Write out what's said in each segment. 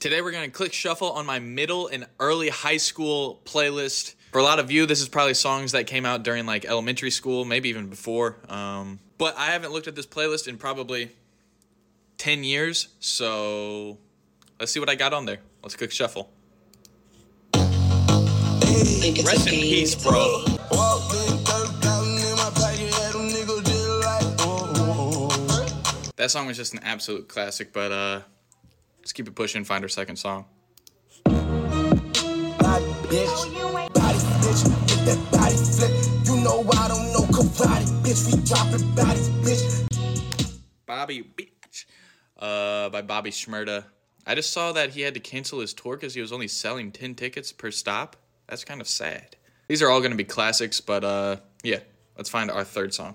Today we're going to click shuffle on my middle and early high school playlist. For a lot of you, this is probably songs that came out during like elementary school, maybe even before. But I haven't looked at this playlist in probably 10 years, so let's see what I got on there. Let's click shuffle. Rest in peace, bro. That song was just an absolute classic, but let's keep it pushing, find our second song. Body bitch, get that body flip. You know I don't know karate, bitch. We dropping bodies, bitch. Bobby Bitch, by Bobby Shmurda. I just saw that he had to cancel his tour because he was only selling 10 tickets per stop. That's kind of sad. These are all going to be classics, but yeah, let's find our third song.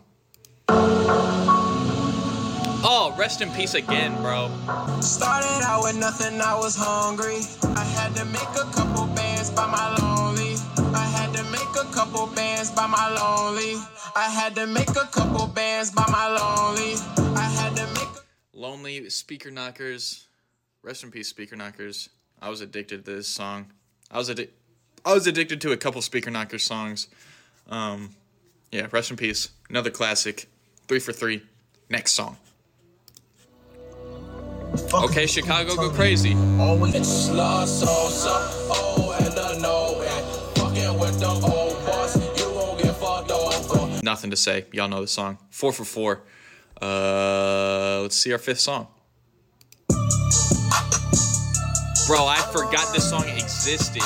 Oh, rest in peace again, bro. Started out with nothing, I was hungry. I had to make a couple bands by my lonely. I had to make a couple bands by my lonely. I had to make a couple bands by my lonely. I had to make Lonely, Speaker Knockers. Rest in peace, Speaker Knockers. I was addicted to this song. I was addicted to a couple Speaker Knockers songs. Yeah, rest in peace. Another classic. 3 for 3. Next song. Okay, Chicago, go crazy. Nothing to say. Y'all know the song. 4 for 4. Let's see our fifth song. Bro, I forgot this song existed.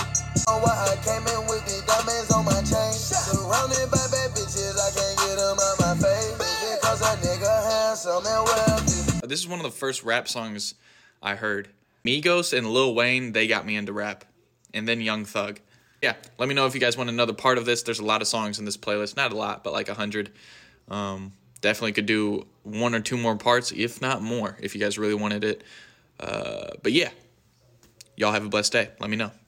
This is one of the first rap songs I heard. Migos and Lil Wayne, they got me into rap. And then Young Thug. Yeah, let me know if you guys want another part of this. There's a lot of songs in this playlist. Not a lot, but like 100. Definitely could do 1 or 2 more parts, if not more, if you guys really wanted it. But yeah, y'all have a blessed day. Let me know.